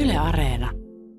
Yle Areena.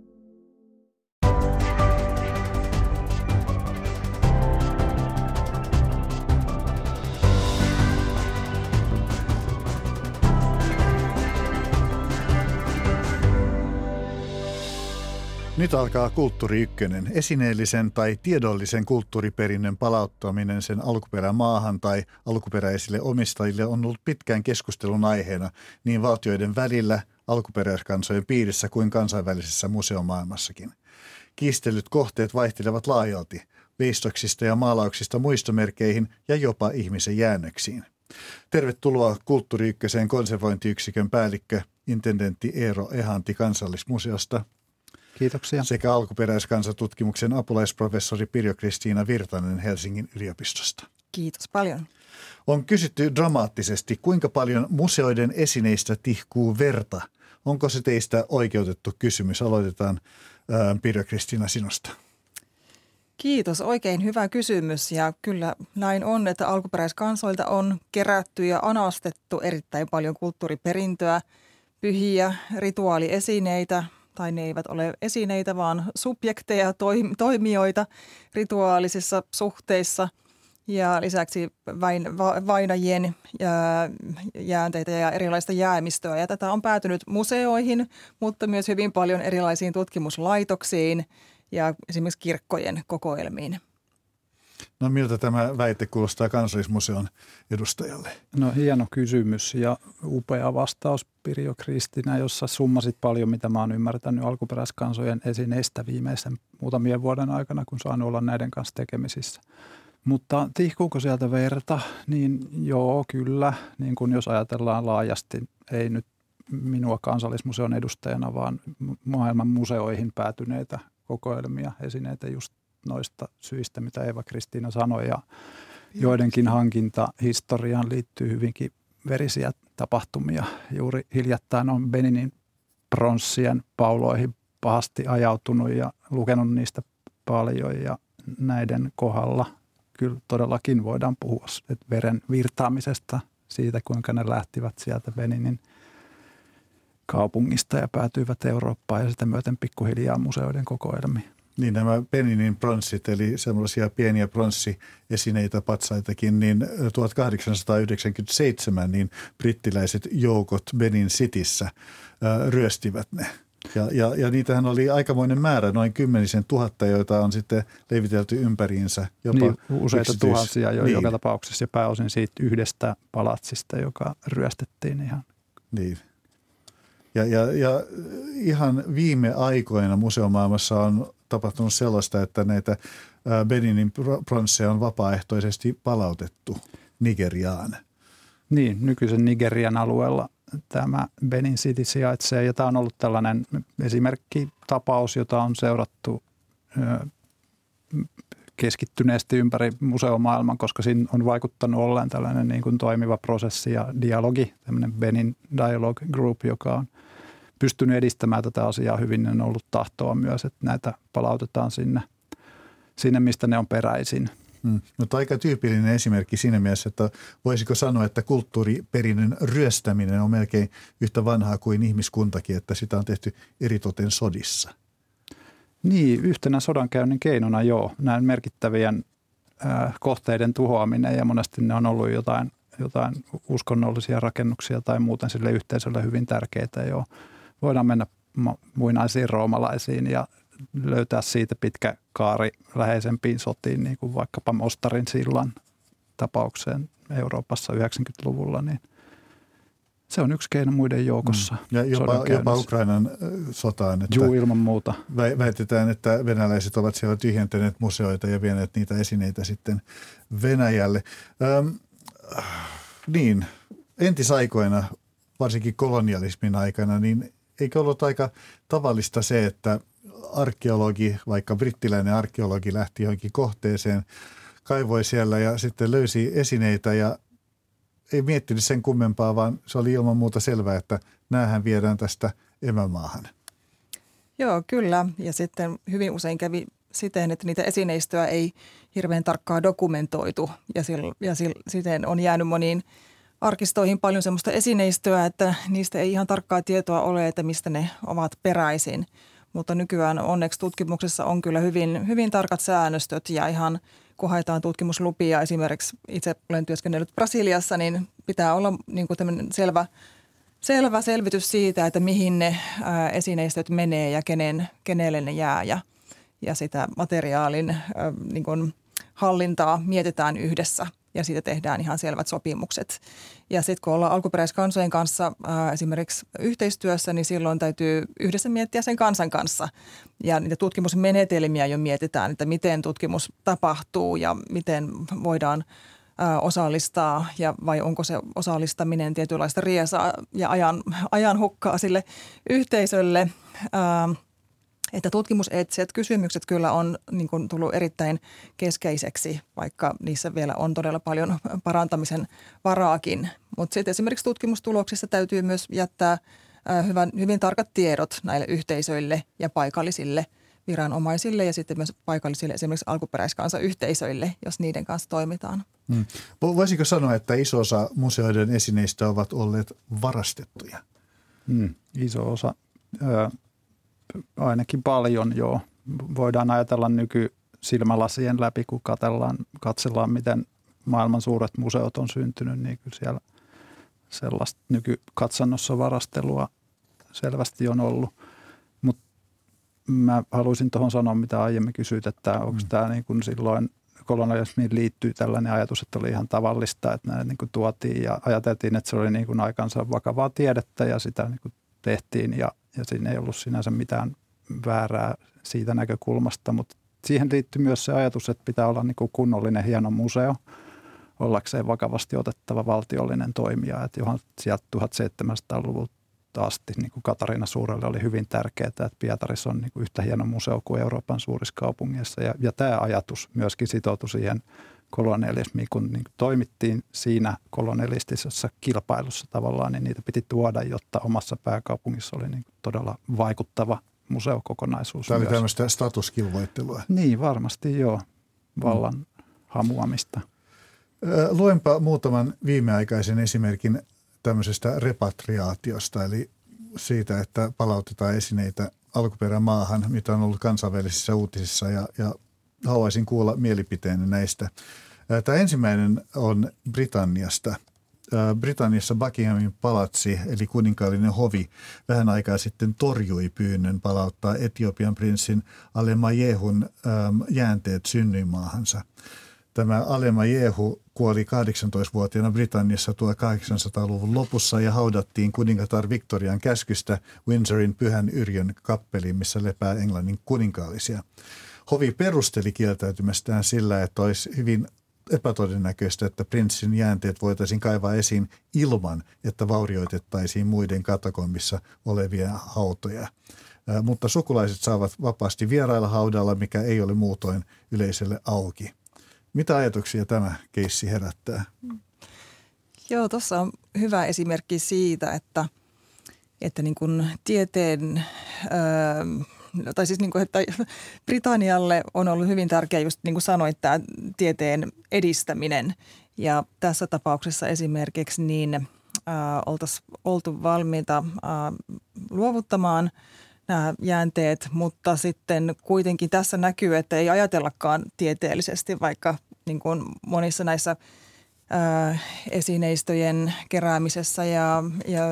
Nyt alkaa Kulttuuri Ykkönen. Esineellisen tai tiedollisen kulttuuriperinnön palauttaminen sen alkuperämaahan tai alkuperäisille omistajille on ollut pitkään keskustelun aiheena niin valtioiden välillä, alkuperäiskansojen piirissä kuin kansainvälisessä museomaailmassakin. Kiistellyt kohteet vaihtelevat laajalti, veistoksista ja maalauksista muistomerkeihin ja jopa ihmisen jäännöksiin. Tervetuloa Kulttuuri Ykkösen konservointiyksikön päällikkö, intendentti Eero Ehanti Kansallismuseosta. Kiitoksia. Sekä alkuperäiskansatutkimuksen apulaisprofessori Pirjo-Kristiina Virtanen Helsingin yliopistosta. Kiitos paljon. On kysytty dramaattisesti, kuinka paljon museoiden esineistä tihkuu verta. Onko se teistä oikeutettu kysymys? Aloitetaan Pirjo-Kristiina sinusta. Kiitos. Oikein hyvä kysymys ja kyllä näin on, että alkuperäiskansoilta on kerätty ja anastettu erittäin paljon kulttuuriperintöä, pyhiä rituaaliesineitä. Tai ne eivät ole esineitä, vaan subjekteja, toimijoita rituaalisissa suhteissa ja lisäksi vainajien jäänteitä ja erilaista jäämistöä. Ja tätä on päätynyt museoihin, mutta myös hyvin paljon erilaisiin tutkimuslaitoksiin ja esimerkiksi kirkkojen kokoelmiin. No miltä tämä väite kuulostaa Kansallismuseon edustajalle? No hieno kysymys ja upea vastaus Pirjo-Kristiina, jossa summasit paljon, mitä mä oon ymmärtänyt alkuperäiskansojen esineistä viimeisen muutamien vuoden aikana, kun saan olla näiden kanssa tekemisissä. Mutta tihkuuko sieltä verta? Niin joo, kyllä. Niin kun jos ajatellaan laajasti, ei nyt minua Kansallismuseon edustajana, vaan maailman museoihin päätyneitä kokoelmia, esineitä just noista syistä, mitä Eeva-Kristiina sanoi, ja joidenkin hankintahistoriaan liittyy hyvinkin verisiä tapahtumia. Juuri hiljattain on Beninin pronssien pauloihin pahasti ajautunut ja lukenut niistä paljon, ja näiden kohdalla kyllä todellakin voidaan puhua veren virtaamisesta siitä, kuinka ne lähtivät sieltä Beninin kaupungista ja päätyivät Eurooppaan ja sitä myöten pikkuhiljaa museoiden kokoelmiin. Niin nämä Beninin pronssit, eli semmoisia pieniä pronssiesineitä, patsaitakin, niin 1897 niin brittiläiset joukot Benin Cityssä ryöstivät ne. Ja niitähän oli aikamoinen määrä, noin 10 000, joita on sitten levitelty ympäriinsä. Jopa niin, useita tuhansia jo joka tapauksessa ja pääosin siitä yhdestä palatsista, joka ryöstettiin ihan. Niin. Ja ihan viime aikoina museomaailmassa on tapahtunut sellaista, että näitä Beninin pronsseja on vapaaehtoisesti palautettu Nigeriaan. Niin, nykyisen Nigerian alueella tämä Benin City sijaitsee ja tämä on ollut tällainen esimerkkitapaus, jota on seurattu keskittyneesti ympäri museomaailman, koska siinä on vaikuttanut olleen tällainen niin kuin toimiva prosessi ja dialogi, tämmöinen Benin Dialogue Group, joka on pystynyt edistämään tätä asiaa hyvin. On ollut tahtoa myös, että näitä palautetaan sinne mistä ne on peräisin. Mutta aika tyypillinen esimerkki siinä mielessä, että voisiko sanoa, että kulttuuriperinnön ryöstäminen on melkein yhtä vanhaa kuin ihmiskuntakin, että sitä on tehty eritoten sodissa. Niin, yhtenä sodankäynnin keinona joo. Näin merkittävien kohteiden tuhoaminen ja monesti ne on ollut jotain uskonnollisia rakennuksia tai muuten sille yhteisölle hyvin tärkeitä jo. Voidaan mennä muinaisiin roomalaisiin ja löytää siitä pitkä kaari läheisempiin sotiin, niin kuin vaikkapa Mostarin sillan tapaukseen Euroopassa 90-luvulla, niin se on yksi keino muiden joukossa. Ja jopa Ukrainan sotaan. Että juu, ilman muuta. Väitetään, että venäläiset ovat siellä tyhjentäneet museoita ja vieneet niitä esineitä sitten Venäjälle. Niin, entisaikoina, varsinkin kolonialismin aikana, niin eikö ollut aika tavallista se, että arkeologi, vaikka brittiläinen arkeologi lähti johonkin kohteeseen, kaivoi siellä ja sitten löysi esineitä ja ei miettinyt sen kummempaa, vaan se oli ilman muuta selvää, että näähän viedään tästä emämaahan. Joo, kyllä. Ja sitten hyvin usein kävi siten, että niitä esineistöä ei hirveän tarkkaan dokumentoitu ja siten on jäänyt moniin arkistoihin paljon semmoista esineistöä, että niistä ei ihan tarkkaa tietoa ole, että mistä ne ovat peräisin. Mutta nykyään onneksi tutkimuksessa on kyllä hyvin tarkat säännöstöt ja ihan kun haetaan tutkimuslupia, esimerkiksi itse olen työskennellyt Brasiliassa, niin pitää olla niin kuin tämmöinen selvä selvitys siitä, että mihin ne esineistöt menee ja kenelle ne jää ja sitä materiaalin niin kuin hallintaa mietitään yhdessä ja siitä tehdään ihan selvät sopimukset. Ja sitten kun ollaan alkuperäiskansojen kanssa esimerkiksi yhteistyössä, niin silloin täytyy yhdessä miettiä sen kansan kanssa. Ja niitä tutkimusmenetelmiä jo mietitään, että miten tutkimus tapahtuu ja miten voidaan osallistaa vai onko se osallistaminen tietynlaista riesaa ja ajan hukkaa sille yhteisölle. Että tutkimuseettiset kysymykset kyllä on niin kuin tullut erittäin keskeiseksi, vaikka niissä vielä on todella paljon parantamisen varaakin. Mutta sitten esimerkiksi tutkimustuloksissa täytyy myös jättää hyvin tarkat tiedot näille yhteisöille ja paikallisille viranomaisille ja sitten myös paikallisille esimerkiksi alkuperäiskansayhteisöille, jos niiden kanssa toimitaan. Voisiko sanoa, että iso osa museoiden esineistä ovat olleet varastettuja? Iso osa. Ainakin paljon, joo. Voidaan ajatella nykysilmälasien läpi, kun katsellaan, miten maailman suuret museot on syntynyt, niin kyllä siellä sellaista nykykatsannossa varastelua selvästi on ollut. Mutta mä haluaisin tuohon sanoa, mitä aiemmin kysyit, että onko tämä niin kuin silloin kolonialismiin liittyy tällainen ajatus, että oli ihan tavallista, että näitä niin kuin tuotiin ja ajateltiin, että se oli niin kuin aikansa vakavaa tiedettä ja sitä niin kuin tehtiin ja siinä ei ollut sinänsä mitään väärää siitä näkökulmasta, mutta siihen liittyy myös se ajatus, että pitää olla niin kuin kunnollinen hieno museo, ollakseen vakavasti otettava valtiollinen toimija, että johon sieltä 1700-luvulta asti niin kuin Katariina Suurelle oli hyvin tärkeää, että Pietarissa on niin kuin yhtä hieno museo kuin Euroopan suurissa kaupungeissa ja tämä ajatus myöskin sitoutui siihen kolonialismiin, kun niin kuin toimittiin siinä kolonialistisessa kilpailussa tavallaan, niin niitä piti tuoda, jotta omassa pääkaupungissa oli niin kuin todella vaikuttava museokokonaisuus. Tämä oli tämmöistä statuskilvoittelua. Niin, varmasti joo, vallan hamuamista. Luenpa muutaman viimeaikaisen esimerkin tämmöisestä repatriaatiosta, eli siitä, että palautetaan esineitä alkuperämaahan, mitä on ollut kansainvälisissä uutisissa ja haluaisin kuulla mielipiteeni näistä. Tämä ensimmäinen on Britanniasta. Britanniassa Buckinghamin palatsi, eli kuninkaallinen hovi, vähän aikaa sitten torjui pyynnön palauttaa Etiopian prinssin Alemaajehun jäänteet synnyinmaahansa. Tämä Alemajehu kuoli 18-vuotiaana Britanniassa 1800-luvun lopussa ja haudattiin kuningatar Victorian käskystä Windsorin Pyhän Yrjön kappeliin, missä lepää Englannin kuninkaallisia. Hovi perusteli kieltäytymästään sillä, että olisi hyvin epätodennäköistä, että prinssin jäänteet voitaisiin kaivaa esiin ilman, että vaurioitettaisiin muiden katakombissa olevia hautoja. Mutta sukulaiset saavat vapaasti vierailla haudalla, mikä ei ole muutoin yleisölle auki. Mitä ajatuksia tämä keissi herättää? Joo, tuossa on hyvä esimerkki siitä, että niin kuin tieteen, tai siis niin kuin, että Britannialle on ollut hyvin tärkeää, just niin kuin sanoit, tämä tieteen edistäminen. Ja tässä tapauksessa esimerkiksi niin oltaisiin oltu valmiita luovuttamaan nämä jäänteet, mutta sitten kuitenkin tässä näkyy, että ei ajatellakaan tieteellisesti, vaikka niin kuin monissa näissä esineistöjen keräämisessä ja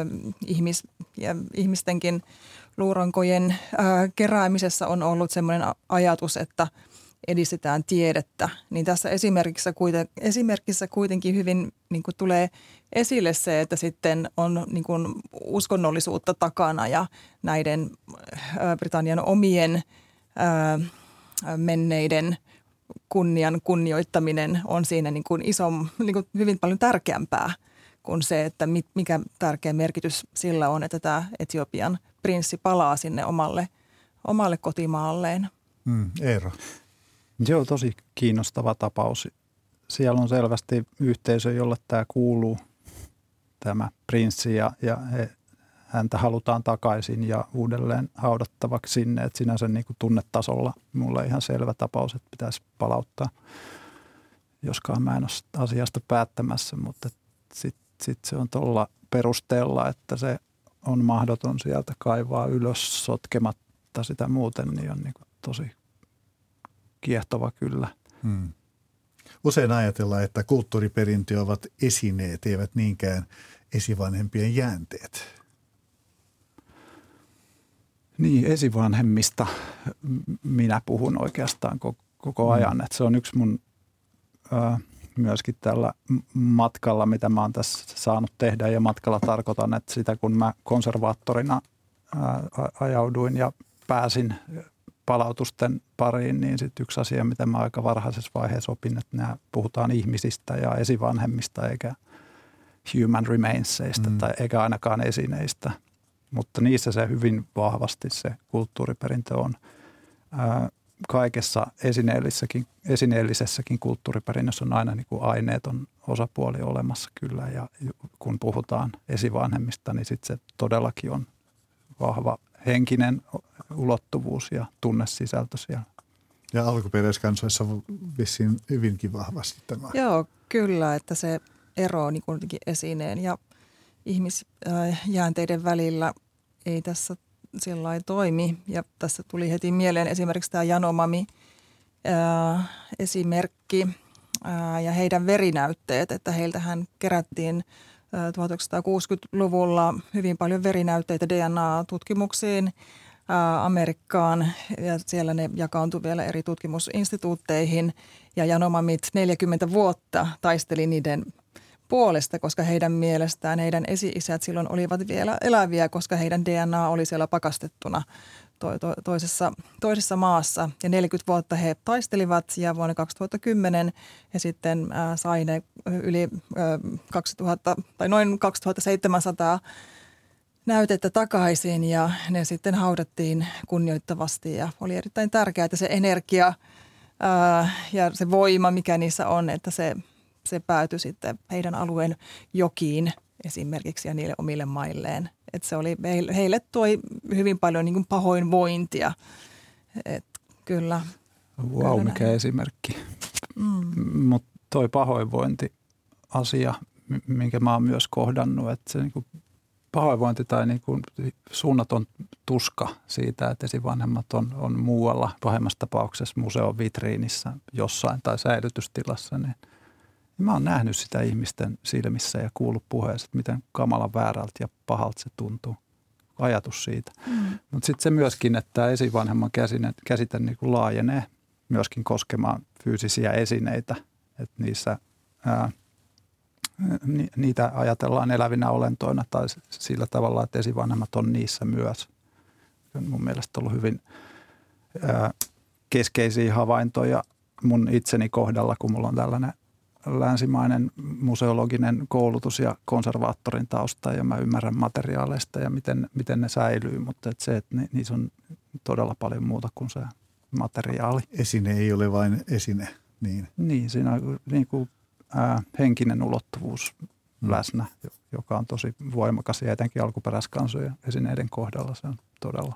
ihmistenkin luurankojen keräämisessä on ollut sellainen ajatus, että edistetään tiedettä. Niin tässä esimerkissä kuitenkin hyvin niin kuin tulee esille se, että sitten on niin kuin uskonnollisuutta takana ja näiden Britannian omien menneiden kunnian kunnioittaminen on siinä niin kuin niin kuin hyvin paljon tärkeämpää kuin se, että mikä tärkeä merkitys sillä on, että tämä Etiopian prinssi palaa sinne omalle kotimaalleen. Eero. Joo, tosi kiinnostava tapaus. Siellä on selvästi yhteisö, jolle tämä kuuluu, tämä prinssi, ja häntä halutaan takaisin ja uudelleen haudattavaksi sinne. Et sinänsä niin kuin tunnetasolla mulle ihan selvä tapaus, että pitäisi palauttaa, joskaan mä en ole asiasta päättämässä, mutta sitten sit se on tuolla perusteella, että se on mahdoton sieltä kaivaa ylös sotkematta sitä muuten, niin on niin kuin tosi kiehtova kyllä. Usein ajatellaan, että kulttuuriperintö ovat esineet, eivät niinkään esivanhempien jäänteet. Niin, esivanhemmista minä puhun oikeastaan koko ajan. Että se on yksi mun myöskin tällä matkalla, mitä mä oon tässä saanut tehdä. Ja matkalla tarkoitan, että sitä kun mä konservaattorina ajauduin ja pääsin palautusten pariin, niin sitten yksi asia, mitä mä aika varhaisessa vaiheessa opin, että puhutaan ihmisistä ja esivanhemmista eikä human remainsseista tai eikä ainakaan esineistä. Mutta niissä se hyvin vahvasti se kulttuuriperintö on. Kaikessa esineellisessäkin kulttuuriperinnössä on aina niin kuin aineeton osapuoli olemassa kyllä. Ja kun puhutaan esivanhemmista, niin sitten se todellakin on vahva henkinen ulottuvuus ja tunnesisältö siellä. Ja alkuperäiskansoissa vissiin hyvinkin vahvasti tämä. Joo, kyllä, että se ero niin kuin esineen ja ihmisjäänteiden välillä ei tässä sillä lailla toimi. Ja tässä tuli heti mieleen esimerkiksi tämä Yanomami esimerkki ja heidän verinäytteet, että heiltähän kerättiin 1960-luvulla hyvin paljon verinäytteitä DNA-tutkimuksiin Amerikkaan ja siellä ne jakaantui vielä eri tutkimusinstituutteihin ja Yanomamit 40 vuotta taisteli niiden puolesta, koska heidän mielestään heidän esi-isät silloin olivat vielä eläviä, koska heidän DNA oli siellä pakastettuna toisessa maassa. Ja 40 vuotta he taistelivat ja vuonna 2010 he sitten sai ne yli 2000 tai noin 2700 näytettä takaisin ja ne sitten haudattiin kunnioittavasti ja oli erittäin tärkeää, että se energia ja se voima, mikä niissä on, että se päätyi sitten heidän alueen jokiin esimerkiksi ja niille omille mailleen. Että se oli, heille toi hyvin paljon niin kuin pahoinvointia. Että kyllä. Wow, kyllä mikä esimerkki. Mutta toi pahoinvointi-asia, minkä mä oon myös kohdannut, että se niin kuin pahoinvointi tai niin kuin suunnaton tuska siitä, että esivanhemmat on muualla, pahimmassa tapauksessa museon vitriinissä jossain tai säilytystilassa, niin mä oon nähnyt sitä ihmisten silmissä ja kuullut puheessa, että miten kamalan väärältä ja pahalta se tuntuu. Ajatus siitä. Mutta sitten se myöskin, että esivanhemman käsite niin kuin laajenee myöskin koskemaan fyysisiä esineitä. Että niitä ajatellaan elävinä olentoina tai sillä tavalla, että esivanhemmat on niissä myös. Se on mun mielestä ollut hyvin keskeisiä havaintoja mun itseni kohdalla, kun mulla on tällainen länsimainen museologinen koulutus ja konservaattorin tausta ja mä ymmärrän materiaaleista ja miten ne säilyy, mutta että niissä on todella paljon muuta kuin se materiaali. Esine ei ole vain esine, niin. Niin, siinä on niin kuin, henkinen ulottuvuus läsnä, joka on tosi voimakas ja etenkin alkuperäiskansojen esineiden kohdalla se on todella.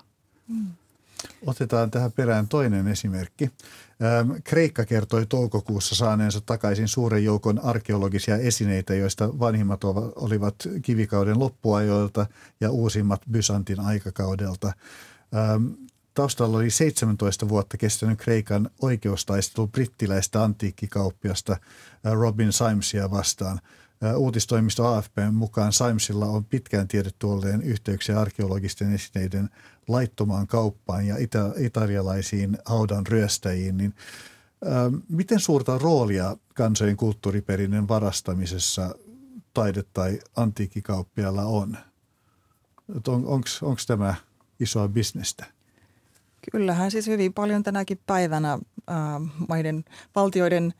Otetaan tähän perään toinen esimerkki. Kreikka kertoi toukokuussa saaneensa takaisin suuren joukon arkeologisia esineitä, joista vanhimmat olivat kivikauden loppuajoilta ja uusimmat Byzantin aikakaudelta. Taustalla oli 17 vuotta kestänyt Kreikan oikeustaistelu brittiläistä antiikkikauppiasta Robin Symesia vastaan. Uutistoimisto AFP:n mukaan Symesilla on pitkään tiedetty olleen yhteyksiä arkeologisten esineiden laittomaan kauppaan ja italialaisiin haudan ryöstäjiin. Niin, miten suurta roolia kansojen kulttuuriperinnön varastamisessa taide- tai antiikkikauppialla on? Onko tämä isoa bisnestä? Kyllähän siis hyvin paljon tänäkin päivänä valtioiden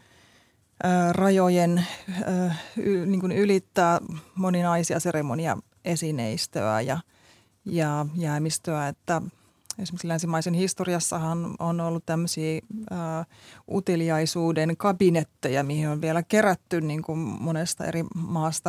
rajojen niin kuin ylittää moninaisia seremoniaesineistöä ja jäämistöä, että esimerkiksi länsimaisen historiassahan on ollut tämmöisiä uteliaisuuden kabinetteja, mihin on vielä kerätty niin kuin monesta eri maasta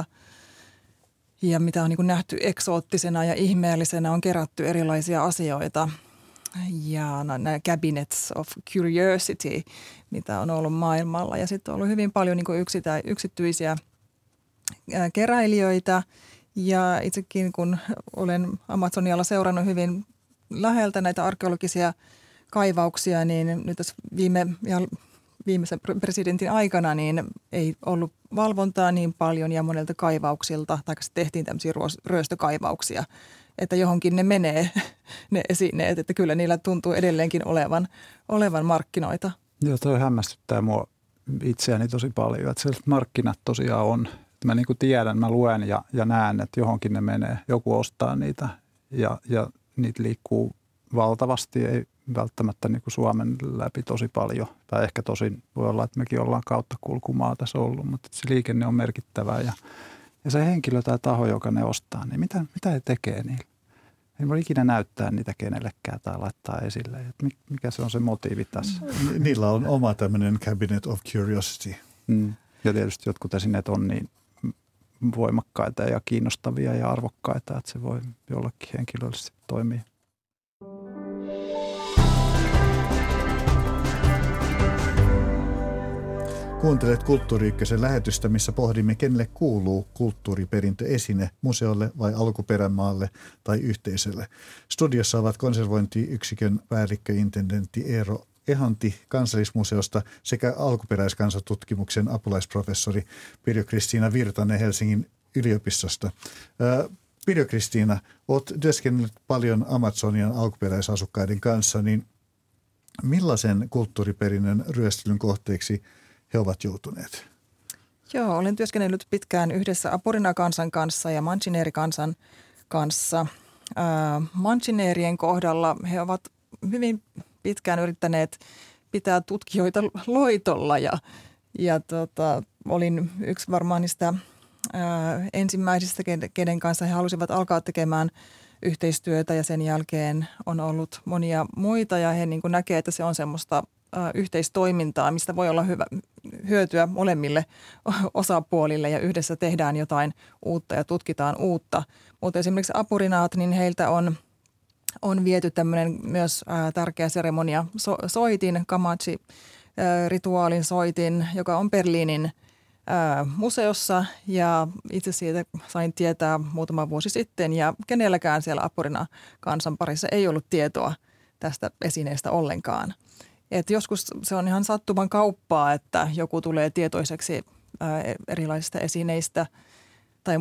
ja mitä on niin kuin nähty eksoottisena ja ihmeellisenä, on kerätty erilaisia asioita. Ja nämä cabinets of curiosity, mitä on ollut maailmalla. Ja sitten on ollut hyvin paljon niin kuin yksityisiä keräilijöitä. Ja itsekin kun olen Amazonialla seurannut hyvin läheltä näitä arkeologisia kaivauksia, niin nyt tässä viimeisen presidentin aikana niin ei ollut valvontaa niin paljon ja monelta kaivauksilta, tai tehtiin tämmöisiä ryöstökaivauksia, että johonkin ne menee, ne esineet, että kyllä niillä tuntuu edelleenkin olevan markkinoita. Joo, toi hämmästyttää mua itseäni tosi paljon, että sellaiset markkinat tosiaan on. Mä niin kuin tiedän, mä luen ja näen, että johonkin ne menee, joku ostaa niitä ja niitä liikkuu valtavasti, ei välttämättä niin kuin Suomen läpi tosi paljon. Tai ehkä tosin voi olla, että mekin ollaan kautta kulkumaa tässä ollut, mutta se liikenne on merkittävää ja se henkilö tai taho, joka ne ostaa, niin mitä he tekee niillä? Ei voi ikinä näyttää niitä kenellekään tai laittaa esille. Että mikä se on se motiivi tässä? Niillä on oma tämmöinen cabinet of curiosity. Ja tietysti jotkut esineet on niin voimakkaita ja kiinnostavia ja arvokkaita, että se voi jollakin henkilöllisesti toimia. Kuuntelet Kulttuuri Ykkösen lähetystä, missä pohdimme, kenelle kuuluu kulttuuriperintöesine, museolle vai alkuperämaalle tai yhteisölle. Studiossa ovat konservointiyksikön päällikköintendentti Eero Ehanti Kansallismuseosta sekä alkuperäiskansatutkimuksen apulaisprofessori Pirjo-Kristiina Virtanen Helsingin yliopistosta. Pirjo-Kristiina, olet työskennellyt paljon Amazonian alkuperäisasukkaiden kanssa, niin millaisen kulttuuriperinnön ryöstelyn kohteeksi he ovat joutuneet? Joo, olen työskennellyt pitkään yhdessä Apurina-kansan kanssa ja Manchineeri-kansan kanssa. Manchineerien kohdalla he ovat hyvin pitkään yrittäneet pitää tutkijoita loitolla ja olin yksi varmaan niistä ensimmäisistä, kenen kanssa he halusivat alkaa tekemään yhteistyötä ja sen jälkeen on ollut monia muita ja he niin kuin näkee, että se on semmoista yhteistoimintaa, mistä voi olla hyötyä molemmille osapuolille ja yhdessä tehdään jotain uutta ja tutkitaan uutta. Mutta esimerkiksi Apurinaat, niin heiltä on viety tämmöinen myös tärkeä seremonia soitin, Kamachi-rituaalin soitin, joka on Berliinin museossa ja itse siitä sain tietää muutama vuosi sitten ja kenelläkään siellä Apurina kansan parissa ei ollut tietoa tästä esineestä ollenkaan. Et joskus se on ihan sattuman kauppaa, että joku tulee tietoiseksi erilaisista esineistä tai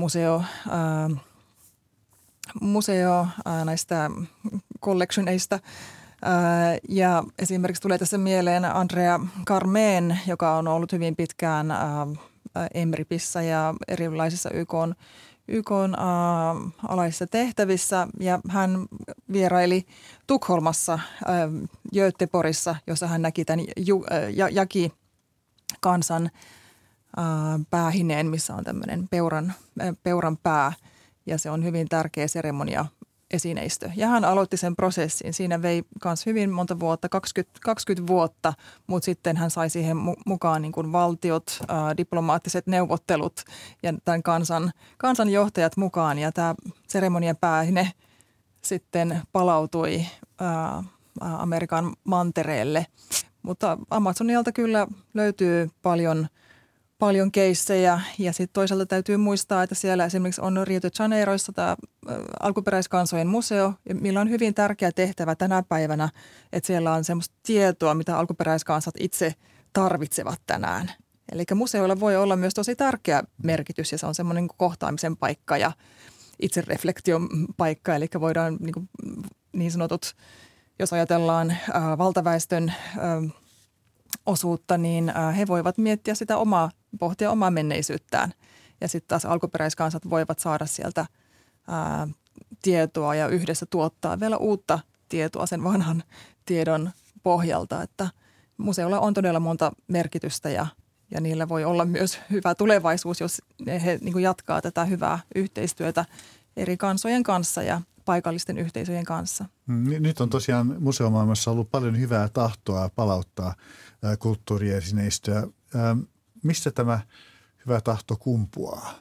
museo näistä collectioneista. Ja esimerkiksi tulee tässä mieleen Andrea Carmen, joka on ollut hyvin pitkään EMRIPissä ja erilaisissa YK:n alaisissa tehtävissä ja hän vieraili Tukholmassa, Göteborgissa, jossa hän näki tämän Jaki-kansan päähineen, missä on tämmöinen peuran pää ja se on hyvin tärkeä seremonia esineistö. Ja hän aloitti sen prosessin. Siinä vei myös hyvin monta vuotta, 20 vuotta, mutta sitten hän sai siihen mukaan niin kuin valtiot, diplomaattiset neuvottelut ja tämän kansan johtajat mukaan. Ja tämä seremonian päähine sitten palautui Amerikan mantereelle. Mutta Amazonialta kyllä löytyy paljon keissejä ja sitten toisaalta täytyy muistaa, että siellä esimerkiksi on Rio de Janeiroissa tämä alkuperäiskansojen museo, millä on hyvin tärkeä tehtävä tänä päivänä, että siellä on semmoista tietoa, mitä alkuperäiskansat itse tarvitsevat tänään. Eli museoilla voi olla myös tosi tärkeä merkitys ja se on semmoinen kohtaamisen paikka ja itsereflektion paikka, eli voidaan niin sanotut, jos ajatellaan valtaväestön osuutta, niin he voivat miettiä sitä pohtia omaa menneisyyttään. Ja sitten taas alkuperäiskansat voivat saada sieltä tietoa ja yhdessä tuottaa vielä uutta tietoa sen vanhan tiedon pohjalta. Että museolla on todella monta merkitystä ja niillä voi olla myös hyvä tulevaisuus, jos he niin kuin jatkaa tätä hyvää yhteistyötä eri kansojen kanssa ja paikallisten yhteisöjen kanssa. Nyt on tosiaan museomaailmassa ollut paljon hyvää tahtoa palauttaa kulttuuriesineistöä. Mistä tämä hyvä tahto kumpuaa?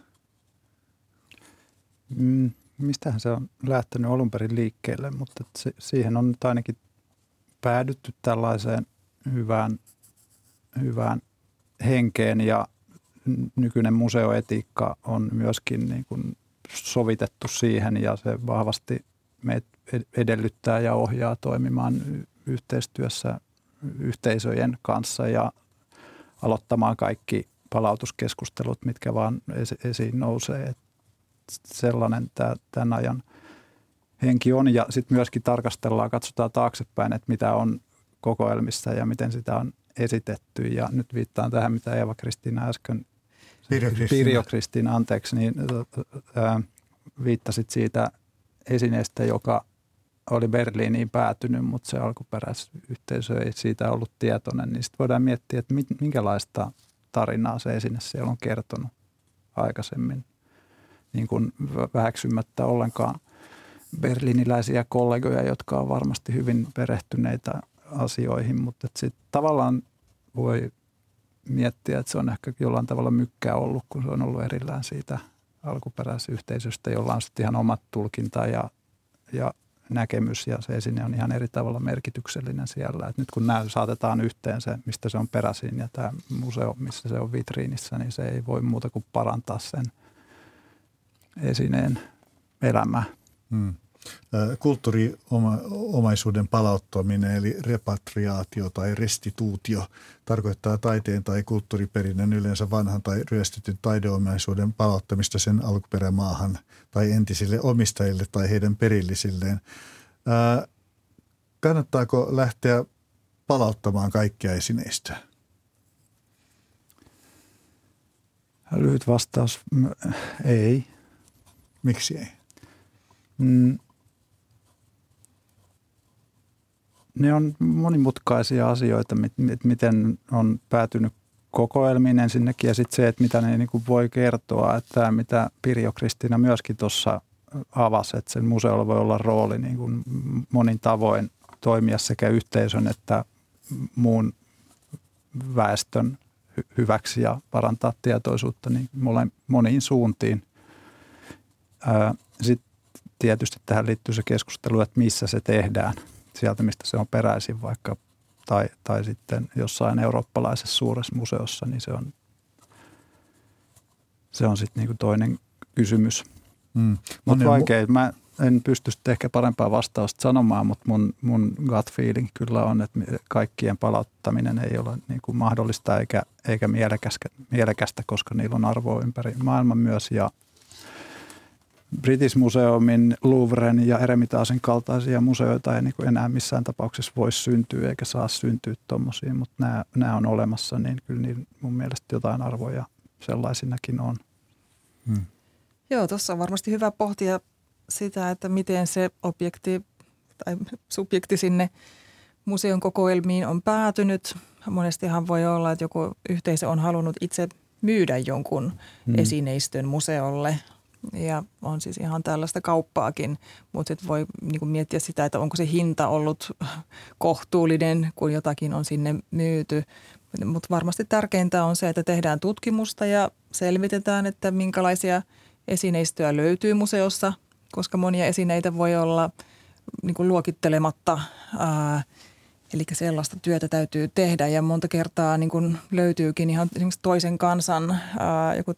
Mistähän se on lähtenyt alun perin liikkeelle, mutta siihen on nyt ainakin päädytty tällaiseen hyvään henkeen ja nykyinen museoetiikka on myöskin niin kuin sovitettu siihen ja se vahvasti meitä edellyttää ja ohjaa toimimaan yhteistyössä yhteisöjen kanssa ja aloittamaan kaikki palautuskeskustelut, mitkä vaan esiin nousee. Et sellainen tämän ajan henki on ja sitten myöskin katsotaan taaksepäin, että mitä on kokoelmissa ja miten sitä on esitetty. Ja nyt viittaan tähän, mitä Eeva-Kristiina äsken, Pirjo Kristiina, anteeksi, niin viittasit siitä esineestä, joka oli Berliiniin päätynyt, mutta se alkuperäisyhteisö ei siitä ollut tietoinen. Niin sitten voidaan miettiä, että minkälaista tarinaa se esine siellä on kertonut aikaisemmin, niin kuin väheksymättä ollenkaan berliiniläisiä kollegoja, jotka on varmasti hyvin perehtyneitä asioihin, mutta sitten tavallaan voi miettiä, että se on ehkä jollain tavalla mykkää ollut, kun se on ollut erillään siitä alkuperäisyhteisöstä, jolla on sitten ihan omat tulkinta ja näkemys ja se esine on ihan eri tavalla merkityksellinen siellä. Et nyt kun nämä saatetaan yhteen se, mistä se on peräisin ja tämä museo, missä se on vitriinissä, niin se ei voi muuta kuin parantaa sen esineen elämää. Kulttuuriomaisuuden palauttaminen eli repatriaatio tai restituutio tarkoittaa taiteen tai kulttuuriperinnön yleensä vanhan tai ryöstetyn taideomaisuuden palauttamista sen alkuperämaahan tai entisille omistajille tai heidän perillisilleen. Kannattaako lähteä palauttamaan kaikkia esineistöä? Lyhyt vastaus, ei. Miksi ei? Ne on monimutkaisia asioita, miten on päätynyt kokoelmiin ensinnäkin ja sitten se, että mitä ne niin kuin voi kertoa, että mitä Pirjo Kristiina myöskin tuossa avasi, että sen museolla voi olla rooli niin kuin monin tavoin toimia sekä yhteisön että muun väestön hyväksi ja parantaa tietoisuutta niin moniin suuntiin. Sitten tietysti tähän liittyy se keskustelu, että missä se tehdään, sieltä mistä se on peräisin vaikka, tai sitten jossain eurooppalaisessa suuressa museossa, niin se on sitten niinku toinen kysymys. Mutta vaikea, mä en pysty ehkä parempaa vastausta sanomaan, mutta mun gut feeling kyllä on, että kaikkien palauttaminen ei ole niinku mahdollista eikä mielekästä, koska niillä on arvoa ympäri maailman myös ja British Museumin, Louvren ja Eremitagen kaltaisia museoita ei niin kuin enää missään tapauksessa voi syntyä eikä saa syntyä tuommoisia, mutta nämä on olemassa, niin kyllä niin mun mielestä jotain arvoja sellaisinakin on. Joo, tuossa on varmasti hyvä pohtia sitä, että miten se objekti tai subjekti sinne museon kokoelmiin on päätynyt. Monestihan voi olla, että joku yhteisö on halunnut itse myydä jonkun esineistön museolle. Ja on siis ihan tällaista kauppaakin, mutta sitten voi niinku miettiä sitä, että onko se hinta ollut kohtuullinen, kun jotakin on sinne myyty. Mutta varmasti tärkeintä on se, että tehdään tutkimusta ja selvitetään, että minkälaisia esineistöjä löytyy museossa, koska monia esineitä voi olla niinku luokittelematta. Eli sellaista työtä täytyy tehdä ja monta kertaa niinku löytyykin ihan esimerkiksi toisen kansan joku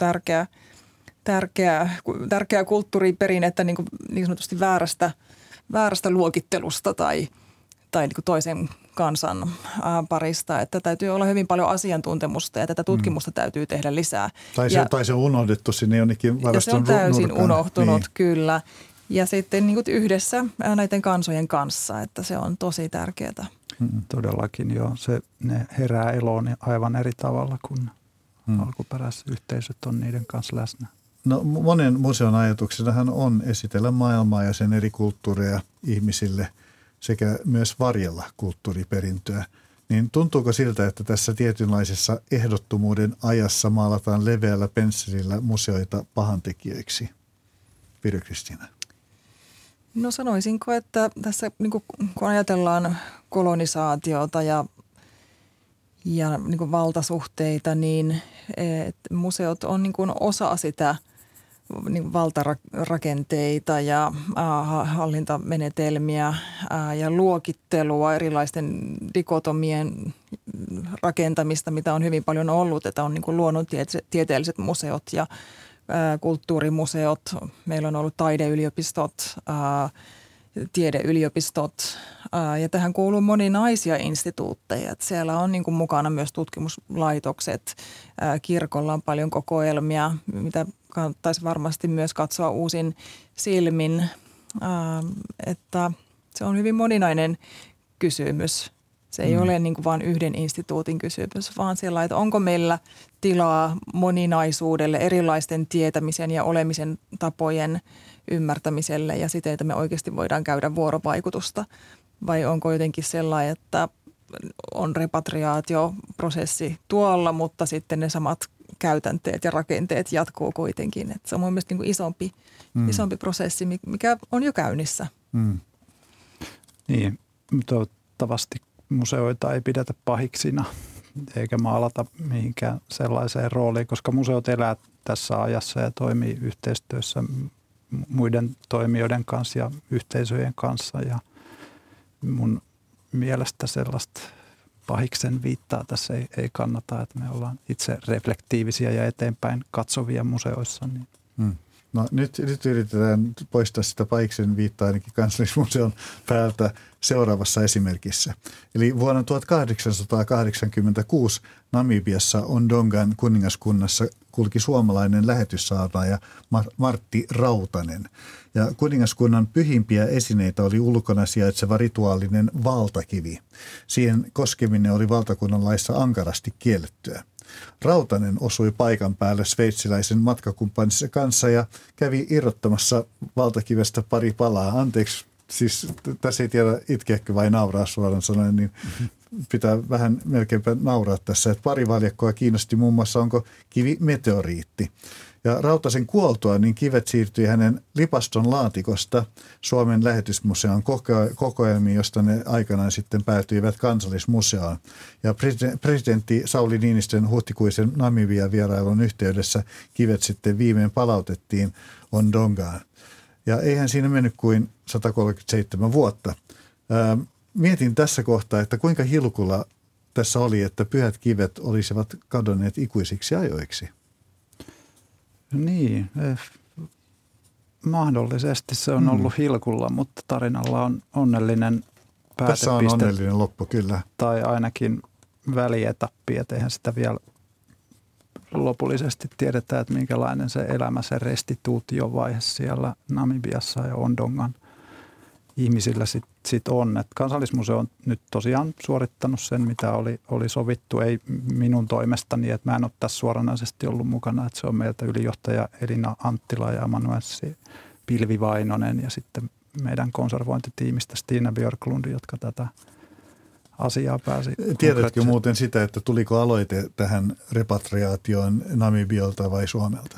tärkeää kulttuuriperinnettä niin sanotusti väärästä luokittelusta tai niin kuin toisen kansan parista. Että täytyy olla hyvin paljon asiantuntemusta ja tätä tutkimusta täytyy tehdä lisää. Tai se on unohdettu sinne jonnekin varaston se on täysin nurkan. Unohtunut, niin. Kyllä. Ja sitten niin kuin yhdessä näiden kansojen kanssa, että se on tosi tärkeää. Todellakin joo. Ne herää eloon aivan eri tavalla kuin alkuperäisyhteisöt on niiden kanssa läsnä. No monen museon ajatuksenahan on esitellä maailmaa ja sen eri kulttuureja ihmisille sekä myös varjella kulttuuriperintöä. Niin tuntuuko siltä, että tässä tietynlaisessa ehdottomuuden ajassa maalataan leveällä pensselillä museoita pahantekijöiksi? Pirjo Kristiina. No sanoisinko, että tässä niin kun ajatellaan kolonisaatiota ja niin kuin valtasuhteita, niin museot on niin kuin osa sitä niin valtarakenteita ja hallintamenetelmiä ja luokittelua, erilaisten dikotomien rakentamista, mitä on hyvin paljon ollut, että on niin kuin luonnontieteelliset museot ja kulttuurimuseot. Meillä on ollut taideyliopistot, tiedeyliopistot ja tähän kuuluu moninaisia instituutteja. Että siellä on niin kuin mukana myös tutkimuslaitokset, kirkolla on paljon kokoelmia, mitä kannattaisi varmasti myös katsoa uusin silmin, että se on hyvin moninainen kysymys. Se ei ole niin kuin vain yhden instituutin kysymys, vaan siellä, että onko meillä tilaa moninaisuudelle, erilaisten tietämisen ja olemisen tapojen ymmärtämiselle ja siten, että me oikeasti voidaan käydä vuorovaikutusta. Vai onko jotenkin sellainen, että on repatriaatioprosessi tuolla, mutta sitten ne samat käytänteet ja rakenteet jatkuu kuitenkin. Että se on mun mielestä niin kuin isompi prosessi, mikä on jo käynnissä. Niin, toivottavasti museoita ei pidetä pahiksina eikä maalata mihinkään sellaiseen rooliin, koska museot elää tässä ajassa ja toimii yhteistyössä muiden toimijoiden kanssa ja yhteisöjen kanssa. Ja mun mielestä sellaista pahiksen viittaa tässä ei kannata, että me ollaan itse reflektiivisiä ja eteenpäin katsovia museoissa. Niin. No nyt yritetään poistaa sitä pahiksen viittaa ainakin Kansallismuseon päältä seuraavassa esimerkissä. Eli vuonna 1886 Namibiassa Ondongan kuningaskunnassa kulki suomalainen lähetyssaarnaaja Martti Rautanen. Ja kuningaskunnan pyhimpiä esineitä oli ulkona sijaitseva rituaalinen valtakivi. Siihen koskeminen oli valtakunnan laissa ankarasti kiellettyä. Rautanen osui paikan päälle sveitsiläisen matkakumppaninsa kanssa ja kävi irrottamassa valtakivestä pari palaa. Anteeksi, siis tässä ei tiedä itkeäkö vai nauraa suoraan sanoen, niin pitää vähän melkeinpä nauraa tässä. Että pari valjakkoa kiinnosti muun muassa, onko kivi meteoriitti. Ja Rautasen kuoltua, niin kivet siirtyi hänen lipaston laatikosta Suomen lähetysmuseon kokoelmiin, josta ne aikanaan sitten päätyivät Kansallismuseoon. Ja presidentti Sauli Niinistön huhtikuisen Namibia-vierailun yhteydessä kivet sitten viimein palautettiin Ondongaan. Ja eihän siinä mennyt kuin 137 vuotta. Mietin tässä kohtaa, että kuinka hilkulla tässä oli, että pyhät kivet olisivat kadonneet ikuisiksi ajoiksi. Niin, mahdollisesti se on ollut hilkulla, mutta tarinalla on onnellinen päätepiste. Tässä on onnellinen loppu, kyllä. Tai ainakin välietappi, että eihän sitä vielä lopullisesti tiedetä, että minkälainen se elämä, se restituutiovaihe siellä Namibiassa ja Ondongan ihmisillä sit on. Et Kansallismuseo on nyt tosiaan suorittanut sen, mitä oli sovittu. Ei minun toimestani, että mä en ole tässä suoranaisesti ollut mukana. Että se on meiltä ylijohtaja Elina Anttila ja amanuenssi Pilvi Vainonen ja sitten meidän konservointitiimistä Stina Björklund, jotka tätä asiaa pääsi. Tiedätkö muuten sitä, että tuliko aloite tähän repatriaatioon Namibialta vai Suomelta?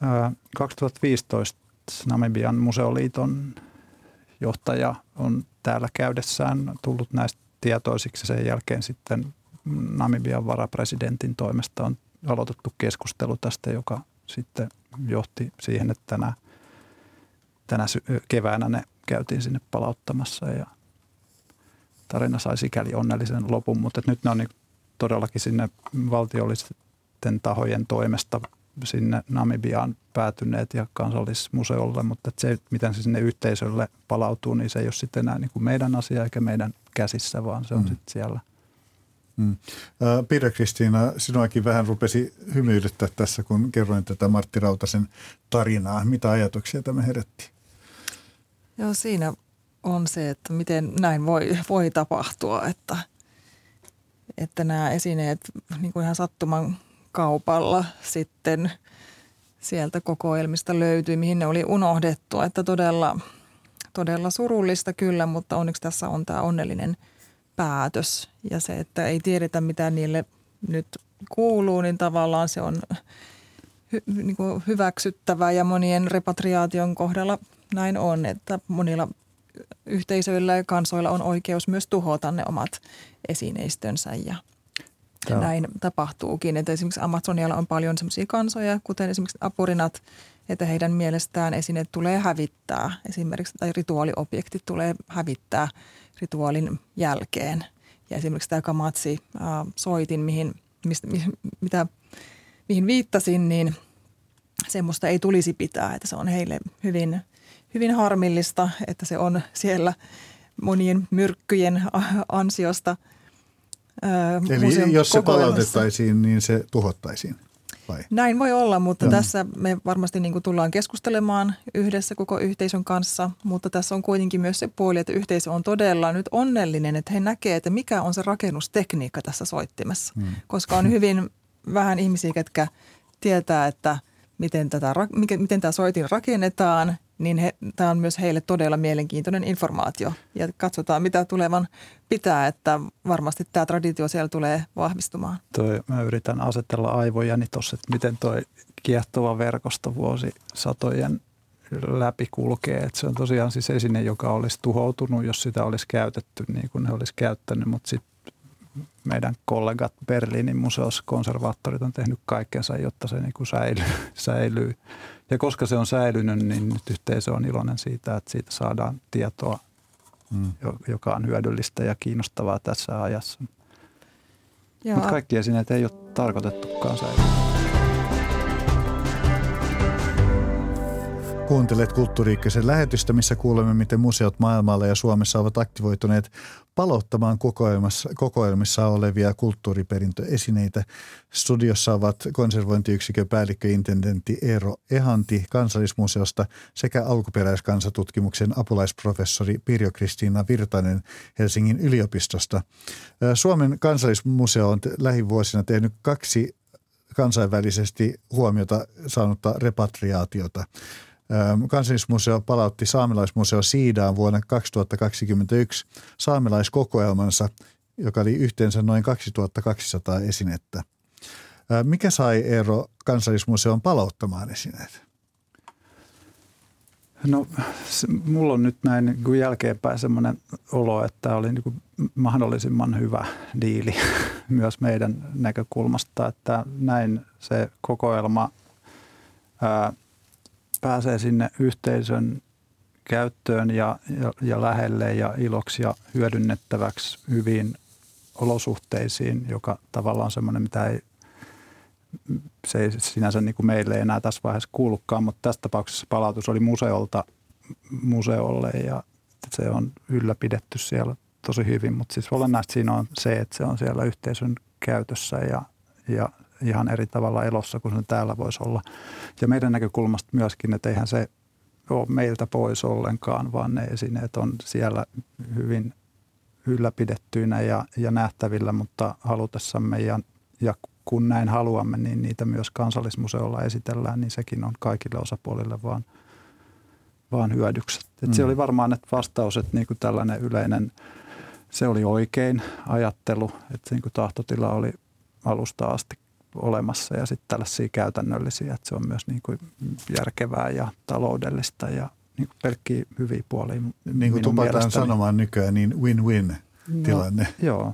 2015 Namibian museoliiton johtaja on täällä käydessään tullut näistä tietoisiksi. Sen jälkeen sitten Namibian varapresidentin toimesta on aloitettu keskustelu tästä, joka sitten johti siihen, että tänä keväänä ne käytiin sinne palauttamassa ja tarina sai sikäli onnellisen lopun. Mutta nyt ne on niin todellakin sinne valtiollisten tahojen toimesta sinne Namibiaan päätyneet ja Kansallismuseolle, mutta se, miten se sinne yhteisölle palautuu, niin se ei ole sitten enää niin kuin meidän asia eikä meidän käsissä, vaan se on sitten siellä. Pirja-Kristiina, sinuakin vähän rupesi hymyilyttää tässä, kun kerroin tätä Martti Rautasen tarinaa. Mitä ajatuksia tämä herätti? Joo, siinä on se, että miten näin voi tapahtua, että nämä esineet niin kuin ihan sattuman kaupalla sitten sieltä kokoelmista löytyi, mihin ne oli unohdettu. Että todella surullista kyllä, mutta onneksi tässä on tämä onnellinen päätös. Ja se, että ei tiedetä mitä niille nyt kuuluu, niin tavallaan se on niin kuin hyväksyttävää ja monien repatriaation kohdalla näin on, että monilla yhteisöillä ja kansoilla on oikeus myös tuhota ne omat esineistönsä ja näin tapahtuukin. Että esimerkiksi Amazonialla on paljon sellaisia kansoja, kuten esimerkiksi apurinat, että heidän mielestään esineet tulee hävittää esimerkiksi, tai rituaaliobjektit tulee hävittää rituaalin jälkeen. Ja esimerkiksi tämä kamatsi-soitin, mihin viittasin, niin semmoista ei tulisi pitää, että se on heille hyvin, hyvin harmillista, että se on siellä monien myrkkyjen ansiosta. Eli jos se palautettaisiin, niin se tuhottaisiin, vai? Näin voi olla, mutta tässä me varmasti niin kuin tullaan keskustelemaan yhdessä koko yhteisön kanssa, mutta tässä on kuitenkin myös se puoli, että yhteisö on todella nyt onnellinen, että he näkee, että mikä on se rakennustekniikka tässä soittimessa, koska on hyvin vähän ihmisiä, ketkä tietää, että miten tämä soitin rakennetaan, niin tämä on myös heille todella mielenkiintoinen informaatio. Ja katsotaan, mitä tulevan pitää, että varmasti tämä traditio siellä tulee vahvistumaan. Mä yritän asetella aivojani tuossa, että miten toi kiehtova verkosto vuosisatojen läpi kulkee. Että se on tosiaan siis esine, joka olisi tuhoutunut, jos sitä olisi käytetty niin kuin ne olisi käyttänyt, mutta sitten meidän kollegat Berliinin museossa, konservaattorit on tehnyt kaikkensa, jotta se niin kuin säilyy. Ja koska se on säilynyt, niin nyt yhteisö on iloinen siitä, että siitä saadaan tietoa, joka on hyödyllistä ja kiinnostavaa tässä ajassa. Mutta kaikki esineet ei ole tarkoitettukaan säilymään. Kuuntelet Kulttuuri Ykkösen lähetystä, missä kuulemme, miten museot maailmalla ja Suomessa ovat aktivoituneet palauttamaan kokoelmissa olevia kulttuuriperintöesineitä. Studiossa ovat konservointiyksikön päällikköintendentti Eero Ehanti Kansallismuseosta sekä alkuperäiskansatutkimuksen apulaisprofessori Pirjo-Kristiina Virtanen Helsingin yliopistosta. Suomen kansallismuseo on lähivuosina tehnyt 2 kansainvälisesti huomiota saanutta repatriaatiota. Kansallismuseo palautti Saamelaismuseo Siidaan vuonna 2021 saamelaiskokoelmansa, joka oli yhteensä noin 2200 esinettä. Mikä sai Eero Kansallismuseon palauttamaan esineet? No mulla on nyt näin niin kuin jälkeenpäin semmoinen olo, että tämä oli niin kuin mahdollisimman hyvä diili myös meidän näkökulmasta, että näin se kokoelma pääsee sinne yhteisön käyttöön ja lähelle ja iloksi ja hyödynnettäväksi hyviin olosuhteisiin, joka tavallaan on semmoinen, se ei sinänsä niin kuin meille enää tässä vaiheessa kuulukaan, mutta tässä tapauksessa palautus oli museolta museolle ja se on ylläpidetty siellä tosi hyvin, mutta siis olennaista siinä on se, että se on siellä yhteisön käytössä ja ihan eri tavalla elossa kuin se täällä voisi olla. Ja meidän näkökulmasta myöskin, että eihän se ole meiltä pois ollenkaan, vaan ne esineet on siellä hyvin ylläpidettyinä ja nähtävillä, mutta halutessamme ja kun näin haluamme, niin niitä myös Kansallismuseolla esitellään, niin sekin on kaikille osapuolille vaan hyödyksi. Se oli varmaan että vastaus, että niin kuin tällainen yleinen, se oli oikein ajattelu, että niin kuin tahtotila oli alusta asti olemassa ja sitten tällaisia käytännöllisiä, että se on myös niin kuin järkevää ja taloudellista ja niin kuin pelkkiä hyviä puolia. Niin kuin tupataan sanomaan nykyään, niin win-win tilanne. No, joo.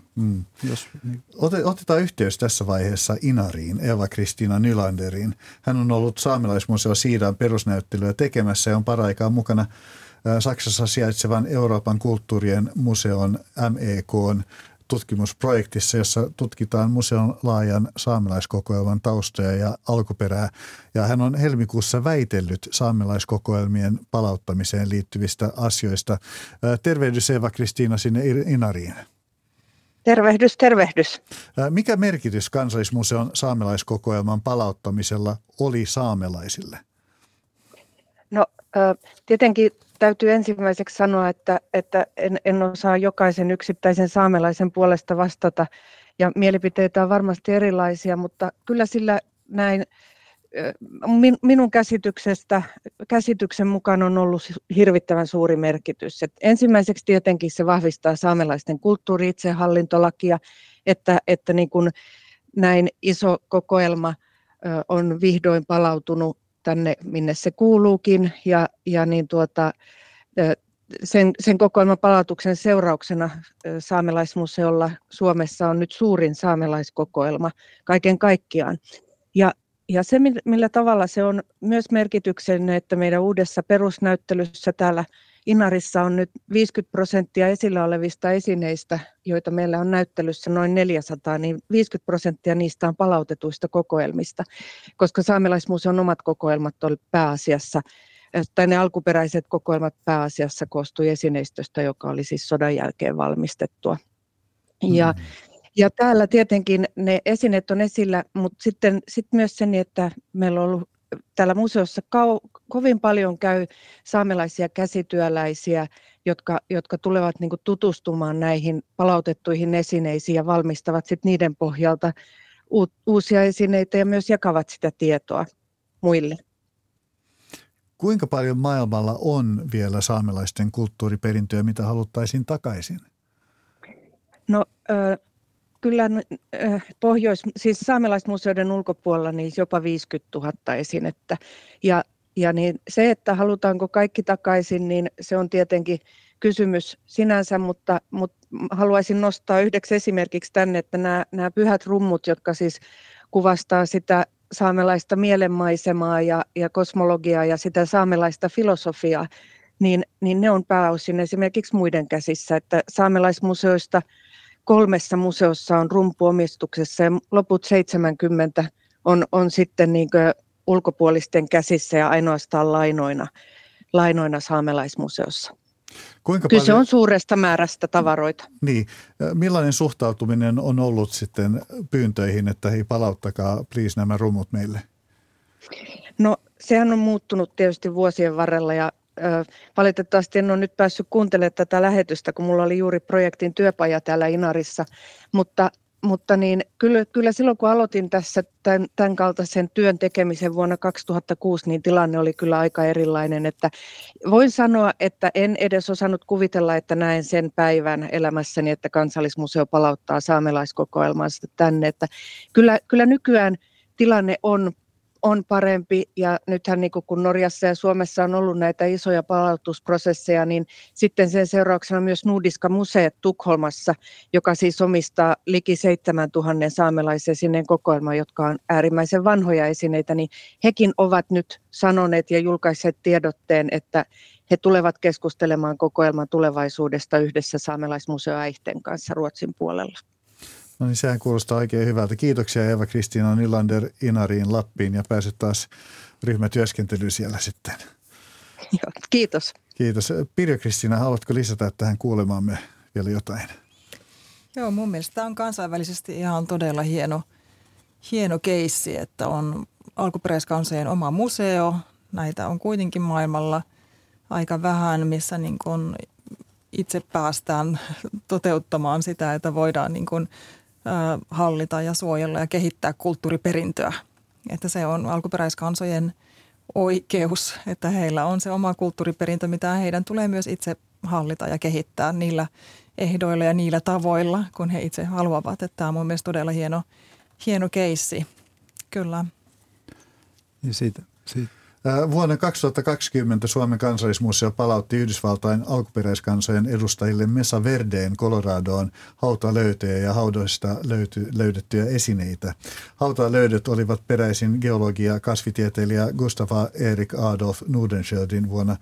Otetaan yhteys tässä vaiheessa Inariin, Eva-Kristiina Nylanderiin. Hän on ollut Saamelaismuseo Siidaan perusnäyttelyä tekemässä ja on paraikaa mukana Saksassa sijaitsevan Euroopan kulttuurien museon MEK:n tutkimusprojektissa, jossa tutkitaan museon laajan saamelaiskokoelman taustoja ja alkuperää. Ja hän on helmikuussa väitellyt saamelaiskokoelmien palauttamiseen liittyvistä asioista. Tervehdys Eva-Kristiina sinne Inariin. Tervehdys, tervehdys. Mikä merkitys Kansallismuseon saamelaiskokoelman palauttamisella oli saamelaisille? No tietenkin täytyy ensimmäiseksi sanoa, että en osaa jokaisen yksittäisen saamelaisen puolesta vastata ja mielipiteitä on varmasti erilaisia, mutta kyllä sillä näin minun käsityksen mukaan on ollut hirvittävän suuri merkitys. Et ensimmäiseksi tietenkin se vahvistaa saamelaisten kulttuuri-itsehallintolakia, että niin kuin näin iso kokoelma on vihdoin palautunut tänne, minne se kuuluukin, ja niin sen kokoelman palautuksen seurauksena Saamelaismuseolla Suomessa on nyt suurin saamelaiskokoelma kaiken kaikkiaan. Ja Ja se, millä tavalla se on myös merkityksellinen, että meidän uudessa perusnäyttelyssä täällä Inarissa on nyt 50% esillä olevista esineistä, joita meillä on näyttelyssä noin 400, niin 50% niistä on palautetuista kokoelmista, koska Saamelaismuseon omat kokoelmat oli pääasiassa, tai ne alkuperäiset kokoelmat pääasiassa koostui esineistöstä, joka oli siis sodan jälkeen valmistettua. Ja täällä tietenkin ne esineet on esillä, mutta sitten myös sen, että meillä on ollut täällä museossa kovin paljon käy saamelaisia käsityöläisiä, jotka tulevat niin kuin tutustumaan näihin palautettuihin esineisiin ja valmistavat sit niiden pohjalta uusia esineitä ja myös jakavat sitä tietoa muille. Kuinka paljon maailmalla on vielä saamelaisten kulttuuriperintöä, mitä haluttaisiin takaisin? No kyllä siis saamelaismuseoiden ulkopuolella niin jopa 50 000 esinettä. Ja niin se, että halutaanko kaikki takaisin, niin se on tietenkin kysymys sinänsä, mutta haluaisin nostaa yhdeksi esimerkiksi tänne, että nämä pyhät rummut, jotka siis kuvastaa sitä saamelaista mielenmaisemaa ja kosmologiaa ja sitä saamelaista filosofiaa, niin ne on pääosin esimerkiksi muiden käsissä, että saamelaismuseoista 3 museossa on rumpuomistuksessa ja loput 70 on sitten niin kuin ulkopuolisten käsissä ja ainoastaan lainoina saamelaismuseossa. Kyse on suuresta määrästä tavaroita. Niin. Millainen suhtautuminen on ollut sitten pyyntöihin, että hei, palauttakaa please nämä rummut meille? No sehän on muuttunut tietysti vuosien varrella ja valitettavasti en ole nyt päässyt kuuntelemaan tätä lähetystä, kun mulla oli juuri projektin työpaja täällä Inarissa, mutta niin, kyllä silloin kun aloitin tässä tämän kaltaisen työn tekemisen vuonna 2006, niin tilanne oli kyllä aika erilainen. Että voin sanoa, että en edes osannut kuvitella, että näen sen päivän elämässäni, että Kansallismuseo palauttaa saamelaiskokoelmansa tänne. Että kyllä nykyään tilanne on parempi ja nythän niin kun Norjassa ja Suomessa on ollut näitä isoja palautusprosesseja, niin sitten sen seurauksena myös Nordiska museet Tukholmassa, joka siis omistaa liki 7000 saamelaisesineen kokoelmaa, jotka on äärimmäisen vanhoja esineitä, niin hekin ovat nyt sanoneet ja julkaisseet tiedotteen, että he tulevat keskustelemaan kokoelman tulevaisuudesta yhdessä Saamelaismuseo Äihten kanssa Ruotsin puolella. No niin, sehän kuulostaa oikein hyvältä. Kiitoksia Eeva-Kristiina Nylander Inariin Lappiin ja pääset taas ryhmätyöskentelyyn siellä sitten. Joo, kiitos. Kiitos. Pirjo-Kristiina, haluatko lisätä tähän kuulemaamme vielä jotain? Joo, mun mielestä tämä on kansainvälisesti ihan todella hieno keissi, että on alkuperäiskansojen oma museo. Näitä on kuitenkin maailmalla aika vähän, missä niin kuin itse päästään toteuttamaan sitä, että voidaan niin kuin hallita ja suojella ja kehittää kulttuuriperintöä. Että se on alkuperäiskansojen oikeus, että heillä on se oma kulttuuriperintö, mitä heidän tulee myös itse hallita ja kehittää niillä ehdoilla ja niillä tavoilla, kun he itse haluavat. Että tämä on mun mielestä todella hieno keissi. Kyllä. Ja siitä. Vuonna 2020 Suomen kansallismuseo palautti Yhdysvaltain alkuperäiskansojen edustajille Mesa Verdeen Coloradoon hautalöytöjä ja haudoista löydettyjä esineitä. Hautalöydöt olivat peräisin geologia kasvitieteilijä Gustav Erik Adolf Nordenskiöldin vuonna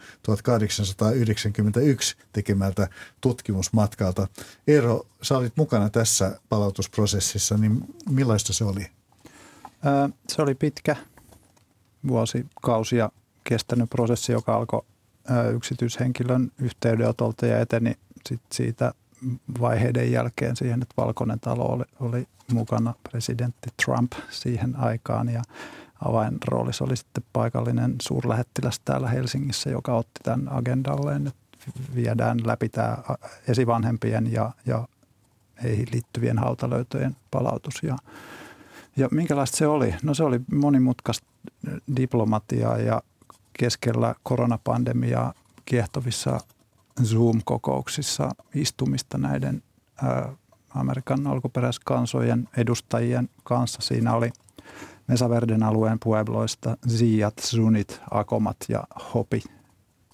1891 tekemältä tutkimusmatkalta. Eero, sä olit mukana tässä palautusprosessissa, niin millaista se oli? Se oli pitkä vuosikausia kestänyt prosessi, joka alkoi yksityishenkilön yhteydenotolta ja eteni siitä vaiheiden jälkeen siihen, että Valkoinen talo oli mukana presidentti Trump siihen aikaan ja avainroolissa oli sitten paikallinen suurlähettiläs täällä Helsingissä, joka otti tämän agendalleen, että viedään läpi tämä esivanhempien ja heihin liittyvien hautalöytöjen palautus ja minkälaista se oli? No se oli monimutkaista diplomatiaa ja keskellä koronapandemiaa kiehtovissa Zoom-kokouksissa istumista näiden Amerikan alkuperäiskansojen edustajien kanssa. Siinä oli Mesa Verden alueen puebloista Ziat, Zunit, Akomat ja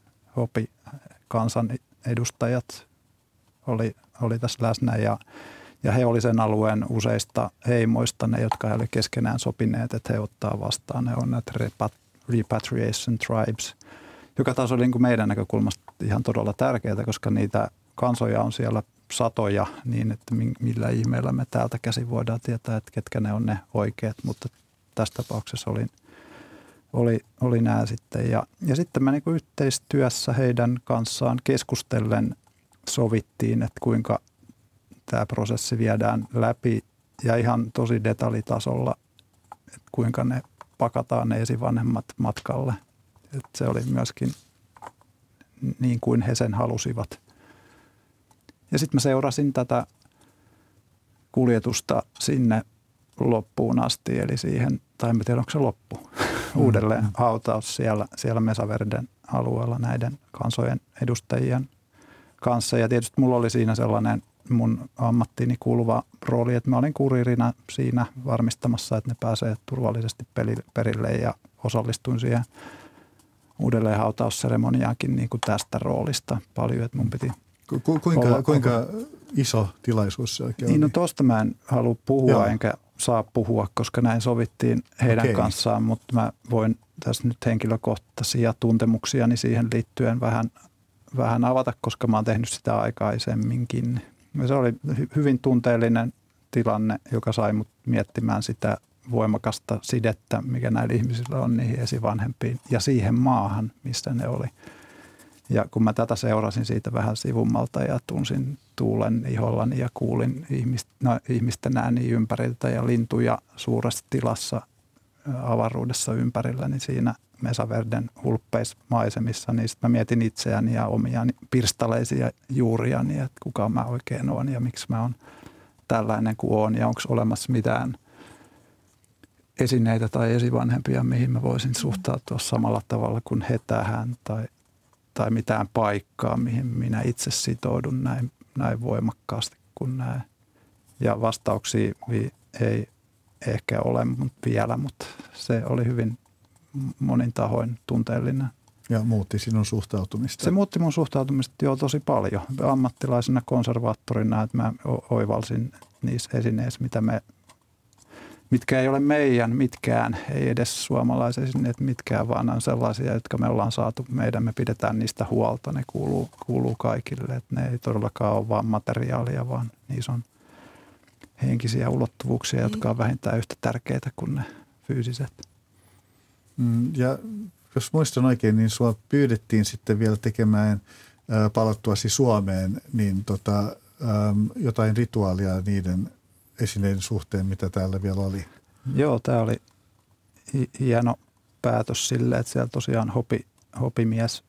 Hopi kansan edustajat oli tässä läsnä ja Ja he oli sen alueen useista heimoista, ne jotka he oli keskenään sopineet, että he ottaa vastaan. Ne on näitä repatriation tribes, joka taas oli niin kuin meidän näkökulmasta ihan todella tärkeää, koska niitä kansoja on siellä satoja, niin että millä ihmeellä me täältä käsin voidaan tietää, että ketkä ne on ne oikeat, mutta tässä tapauksessa oli nämä sitten. Ja sitten me niin kuin yhteistyössä heidän kanssaan keskustellen sovittiin, että kuinka tämä prosessi viedään läpi ja ihan tosi detaljitasolla, että kuinka ne pakataan ne esivanhemmat matkalle. Että se oli myöskin niin kuin he sen halusivat. Ja sitten mä seurasin tätä kuljetusta sinne loppuun asti, eli siihen, tai en tiedä onko se loppu, uudelleen hautaus siellä Mesaverden alueella näiden kansojen edustajien kanssa. Ja tietysti mulla oli siinä sellainen mun ammattiini kuuluva rooli, että mä olin kuriirina siinä varmistamassa, että ne pääsee turvallisesti perille ja osallistuin siihen uudelleen hautausseremoniaankin niin kuin tästä roolista paljon, että mun piti Kuinka iso tilaisuus se oikein niin, oli? No tuosta mä en halua puhua enkä saa puhua, koska näin sovittiin heidän kanssaan, mutta mä voin tässä nyt henkilökohtaisia tuntemuksiani siihen liittyen vähän avata, koska mä oon tehnyt sitä aikaisemminkin. Ja se oli hyvin tunteellinen tilanne, joka sai mut miettimään sitä voimakasta sidettä, mikä näillä ihmisillä on niihin esivanhempiin ja siihen maahan, missä ne oli. Ja kun mä tätä seurasin siitä vähän sivummalta ja tunsin tuulen ihollani ja kuulin ihmisten ääniä ympäriltä ja lintuja suuressa tilassa avaruudessa ympärillä, niin siinä Mesaverden hulppeismaisemissa, niin sitten mä mietin itseäni ja omia pirstaleisia juuriani, että kuka mä oikein olen ja miksi mä oon tällainen kuin oon ja onko olemassa mitään esineitä tai esivanhempia, mihin mä voisin suhtautua samalla tavalla kuin he tähän tai mitään paikkaa, mihin minä itse sitoudun näin voimakkaasti kuin näin. Ja vastauksia ei ehkä ole vielä, mutta se oli hyvin monin tahoin tunteellinen. Ja muutti sinun suhtautumista? Se muutti mun suhtautumista jo tosi paljon. Ammattilaisena konservaattorina, että mä oivalsin niissä esineissä, mitkä ei ole meidän mitkään, ei edes suomalaisesineet mitkään, vaan on sellaisia, jotka me ollaan saatu me pidetään niistä huolta, ne kuuluu kaikille. Että ne ei todellakaan ole vaan materiaalia, vaan niissä on henkisiä ulottuvuuksia, jotka on vähintään yhtä tärkeitä kuin ne fyysiset. Ja jos muistan oikein, niin sua pyydettiin sitten vielä tekemään palattuasi Suomeen, niin jotain rituaalia niiden esineiden suhteen, mitä täällä vielä oli. Joo, tämä oli hieno päätös sille, että siellä tosiaan hopimies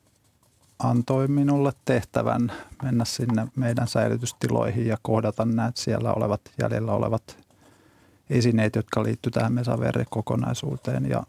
antoi minulle tehtävän mennä sinne meidän säilytystiloihin ja kohdata näitä siellä jäljellä olevat esineet, jotka liittyy tähän Mesaverde-kokonaisuuteen ja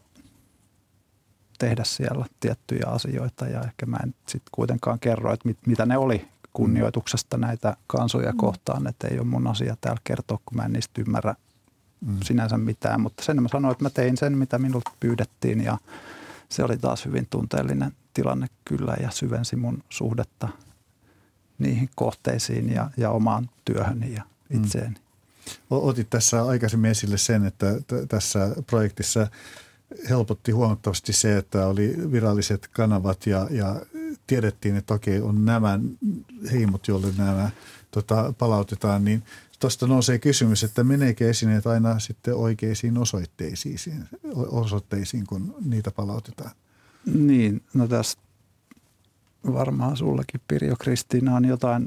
tehdä siellä tiettyjä asioita. Ja ehkä mä en sitten kuitenkaan kerro, että mitä ne oli kunnioituksesta näitä kansoja kohtaan, että ei ole mun asia täällä kertoa, kun mä en niistä ymmärrä sinänsä mitään. Mutta sen mä sanoin, että mä tein sen, mitä minulta pyydettiin ja se oli taas hyvin tunteellinen tilanne kyllä ja syvensi mun suhdetta niihin kohteisiin ja omaan työhöni ja itseeni. Otit tässä aikaisemmin esille sen, että tässä projektissa helpotti huomattavasti se, että oli viralliset kanavat ja tiedettiin, että okei, on nämä heimot, joille nämä palautetaan, niin tuosta nousee kysymys, että meneekö esineet aina sitten oikeisiin osoitteisiin, kun niitä palautetaan? Niin, no tässä varmaan sullakin, Pirjo Kristiina, on jotain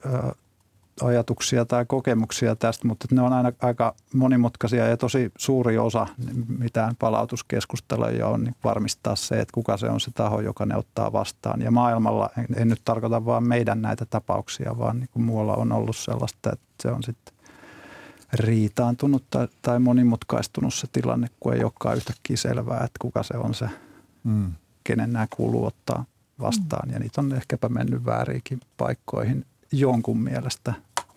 ajatuksia tai kokemuksia tästä, mutta ne on aina aika monimutkaisia ja tosi suuri osa mitään palautuskeskusteluja on niin varmistaa se, että kuka se on se taho, joka ne ottaa vastaan. Ja maailmalla, en nyt tarkoita vaan meidän näitä tapauksia, vaan niin kuin muualla on ollut sellaista, että se on sitten riitaantunut tai monimutkaistunut se tilanne, kun ei olekaan yhtäkkiä selvää, että kuka se on se, kenen nämä kuuluu ottaa vastaan. Ja niitä on ehkäpä mennyt vääriinkin paikkoihin jonkun mielestä.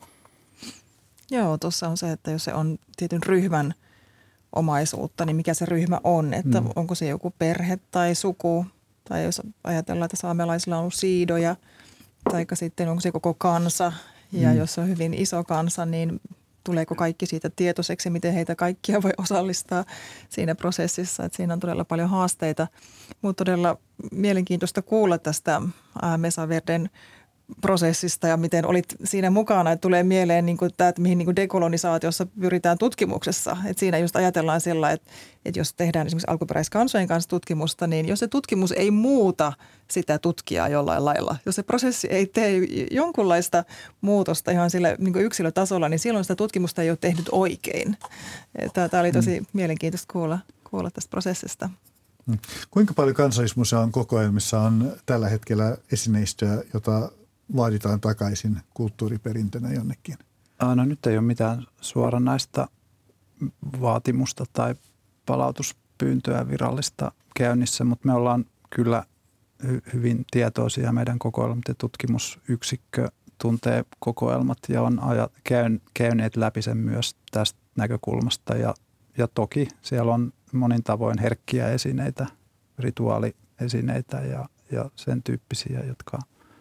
Joo, tuossa on se, että jos se on tietyn ryhmän omaisuutta, niin mikä se ryhmä on, että onko se joku perhe tai suku, tai jos ajatellaan, että saamelaisilla on ollut siidoja, tai sitten onko se koko kansa, Ja jos on hyvin iso kansa, niin tuleeko kaikki siitä tietoiseksi, miten heitä kaikkia voi osallistaa siinä prosessissa. Että siinä on todella paljon haasteita, mutta todella mielenkiintoista kuulla tästä Mesa Verden prosessista ja miten olit siinä mukana. Että tulee mieleen niin kuin tämä, että mihin niin kuin dekolonisaatiossa pyritään tutkimuksessa. Että siinä just ajatellaan sillä, että jos tehdään esimerkiksi alkuperäiskansojen kanssa tutkimusta, niin jos se tutkimus ei muuta sitä tutkijaa jollain lailla, jos se prosessi ei tee jonkunlaista muutosta ihan sillä niin kuin yksilötasolla, niin silloin sitä tutkimusta ei ole tehnyt oikein. Tämä oli tosi mielenkiintoista kuulla tästä prosessista. Kuinka paljon Kansallismuseon kokoelmissa on tällä hetkellä esineistöä, jota vaaditaan takaisin kulttuuriperintönä jonnekin? No nyt ei ole mitään suoranaista vaatimusta tai palautuspyyntöä virallista käynnissä, mutta me ollaan kyllä hyvin tietoisia. Meidän kokoelmat ja tutkimusyksikkö tuntee kokoelmat ja on käyneet läpi sen myös tästä näkökulmasta. Ja toki siellä on monin tavoin herkkiä esineitä, rituaaliesineitä ja sen tyyppisiä, jotka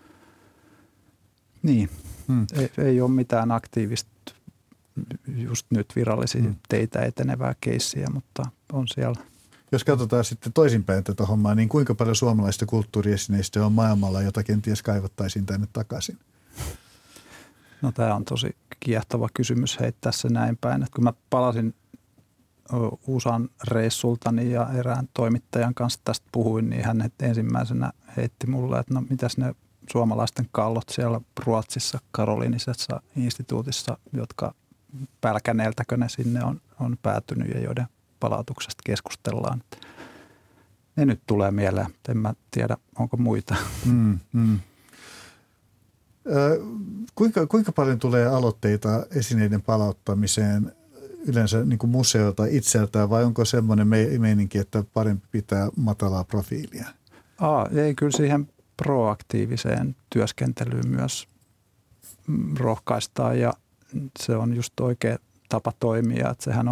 ei ole mitään aktiivista just nyt virallisia teitä etenevää keissiä, mutta on siellä. Jos katsotaan sitten toisinpäin tätä hommaa, niin kuinka paljon suomalaista kulttuuriesineistöä on maailmalla, jota kenties kaivattaisiin tänne takaisin? No tämä on tosi kiehtova kysymys heittää se näin päin. Että kun mä palasin USAn reissultani ja erään toimittajan kanssa tästä puhuin, niin hän ensimmäisenä heitti mulle, että no mitäs ne suomalaisten kallot siellä Ruotsissa Karolinisessa instituutissa, jotka pälkäneeltäkö ne sinne on päätynyt ja joiden palautuksesta keskustellaan. Ne nyt tulee mieleen. En mä tiedä, onko muita. Kuinka paljon tulee aloitteita esineiden palauttamiseen yleensä niin kuin museolta itseltään vai onko semmoinen meininki, että parempi pitää matalaa profiilia? Ei, kyllä siihen proaktiiviseen työskentelyyn myös rohkaistaan ja se on just oikea tapa toimia, että sehän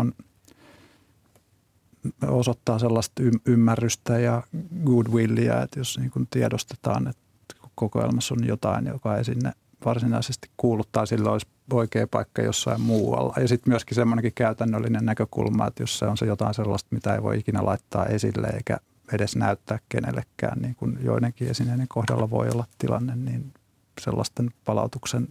osoittaa sellaista ymmärrystä ja goodwillia, että jos niin kuin tiedostetaan, että kokoelmassa on jotain, joka ei sinne varsinaisesti kuuluttaa, sillä olisi oikea paikka jossain muualla. Ja sitten myöskin semmoinenkin käytännöllinen näkökulma, että jos se on se jotain sellaista, mitä ei voi ikinä laittaa esille eikä edes näyttää kenellekään, niin kuin joidenkin esineiden kohdalla voi olla tilanne, niin sellaisten palautuksen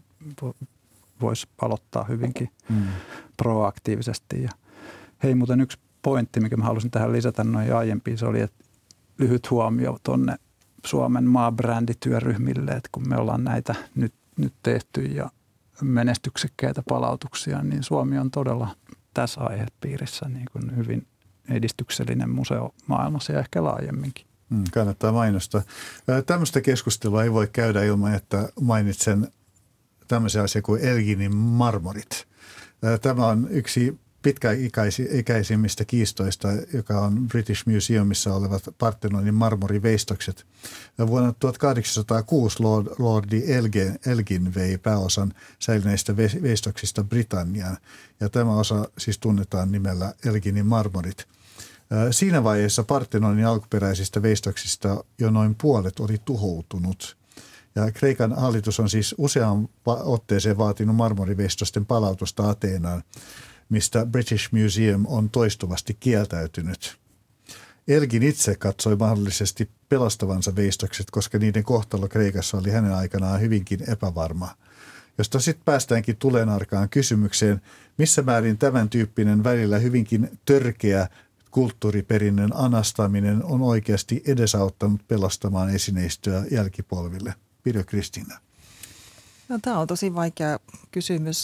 voisi aloittaa hyvinkin proaktiivisesti. Ja hei, muuten yksi pointti, mikä mä halusin tähän lisätä noin aiempiin, se oli, että lyhyt huomio tuonne Suomen maabrändityöryhmille, että kun me ollaan näitä nyt tehty ja menestyksekkäitä palautuksia, niin Suomi on todella tässä aihepiirissä niin kuin hyvin edistyksellinen museo maailmassa ja ehkä laajemminkin. Kannattaa mainostaa. Tämmöistä keskustelua ei voi käydä ilman, että mainitsen tämmöisen asian kuin Elginin marmorit. Tämä on yksi pitkäikäisimmistä kiistoista, joka on British Museumissa olevat Partenonin marmoriveistokset. Vuonna 1806 Lordi Elgin vei pääosan säilyneistä veistoksista Britanniaan, ja tämä osa siis tunnetaan nimellä Elginin marmorit. Siinä vaiheessa Partenonin alkuperäisistä veistoksista jo noin puolet oli tuhoutunut. Ja Kreikan hallitus on siis useaan otteeseen vaatinut marmoriveistosten palautusta Ateenaan, mistä British Museum on toistuvasti kieltäytynyt. Elgin itse katsoi mahdollisesti pelastavansa veistokset, koska niiden kohtalo Kreikassa oli hänen aikanaan hyvinkin epävarma. Josta sitten päästäänkin tulenarkaan kysymykseen, missä määrin tämän tyyppinen välillä hyvinkin törkeä kulttuuriperinnön anastaminen on oikeasti edesauttanut pelastamaan esineistöä jälkipolville. Pirjo Kristiina. No, tämä on tosi vaikea kysymys,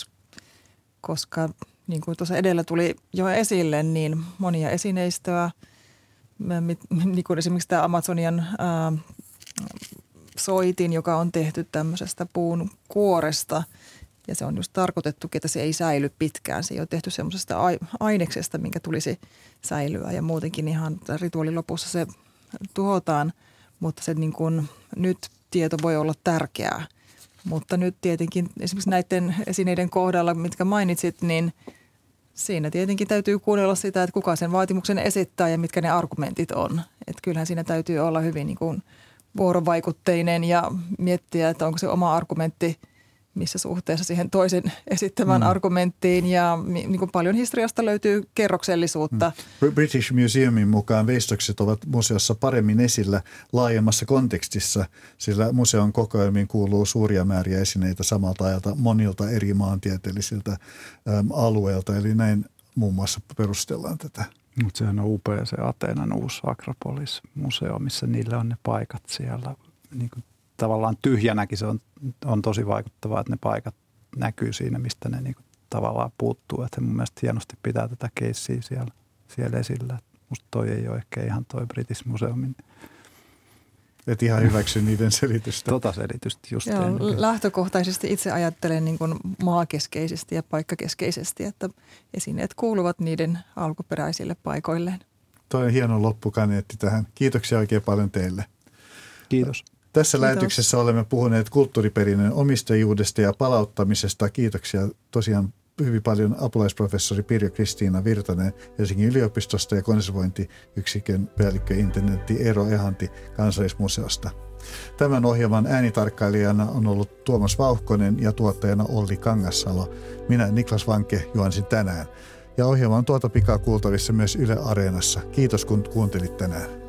koska niin kuin tuossa edellä tuli jo esille, niin monia esineistöä, niin kuin esimerkiksi tämä Amazonian soitin, joka on tehty tämmöisestä puun kuoresta, ja se on just tarkoitettu, että se ei säily pitkään. Se ei ole tehty semmoisesta aineksesta, minkä tulisi säilyä, ja muutenkin ihan rituaalin lopussa se tuhotaan, mutta se niin kuin nyt tieto voi olla tärkeää. Mutta nyt tietenkin esimerkiksi näiden esineiden kohdalla, mitkä mainitsit, niin siinä tietenkin täytyy kuunnella sitä, että kuka sen vaatimuksen esittää ja mitkä ne argumentit on. Että kyllähän siinä täytyy olla hyvin niin kuin vuorovaikutteinen ja miettiä, että onko se oma argumentti missä suhteessa siihen toisen esittämään argumenttiin. Ja niin kuin paljon historiasta löytyy kerroksellisuutta. British Museumin mukaan veistokset ovat museossa paremmin esillä laajemmassa kontekstissa, sillä museon kokoelmiin kuuluu suuria määriä esineitä samalta ajalta monilta eri maantieteellisiltä alueilta. Eli näin muun muassa perustellaan tätä. Mutta sehän on upea se Ateenan uusi Akropolis-museo, missä niillä on ne paikat siellä. Niin kuin tavallaan tyhjänäkin se on tosi vaikuttavaa, että ne paikat näkyy siinä, mistä ne niin kuin tavallaan puuttuu. Että mun mielestä hienosti pitää tätä keissiä siellä esillä. Musta toi ei ole ehkä ihan toi British Museumin. Et ihan hyväksy niiden selitystä. Selitystä just. Lähtökohtaisesti itse ajattelen niin kuin maakeskeisesti ja paikkakeskeisesti, että esineet kuuluvat niiden alkuperäisille paikoilleen. Toi on hieno loppukaneetti tähän. Kiitoksia oikein paljon teille. Kiitos. Tässä lähetyksessä olemme puhuneet kulttuuriperinnön omistajuudesta ja palauttamisesta. Kiitoksia tosiaan hyvin paljon apulaisprofessori Pirjo-Kristiina Virtanen Helsingin yliopistosta ja konservointiyksikön päällikkö intendentti Eero Ehanti Kansallismuseosta. Tämän ohjelman äänitarkkailijana on ollut Tuomas Vauhkonen ja tuottajana Olli Kangassalo. Minä Niklas Vanke juonsin tänään. Ja ohjelma on tuota pikaa kuultavissa myös Yle Areenassa. Kiitos kun kuuntelit tänään.